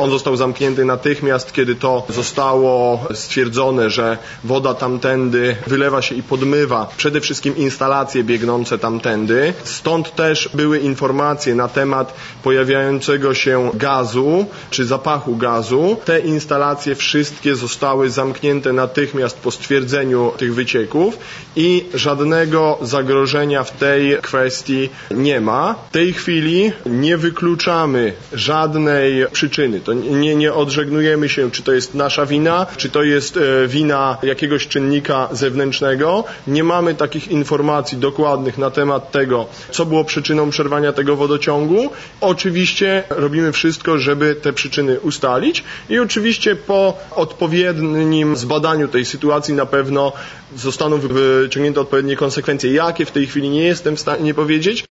On został zamknięty natychmiast, kiedy to zostało stwierdzone, że woda tamtędy wylewa się i podmywa przede wszystkim instalacje biegnące tamtędy. Stąd też były informacje na temat pojawiającego się gazu czy zapachu gazu. Te instalacje wszystkie zostały zamknięte natychmiast po stwierdzeniu tych wycieków i żadnego zagrożenia w tej kwestii nie ma. W tej chwili nie wykluczamy żadnej przyczyny. To nie odżegnujemy się, czy to jest nasza wina, czy to jest wina jakiegoś czynnika zewnętrznego. Nie mamy takich informacji dokładnych na temat tego, co było przyczyną przerwania tego wodociągu. Oczywiście robimy wszystko, żeby te przyczyny ustalić i oczywiście po odpowiednim zbadaniu tej sytuacji na pewno zostaną wyciągnięte odpowiednie konsekwencje. Jakie w tej chwili nie jestem w stanie powiedzieć.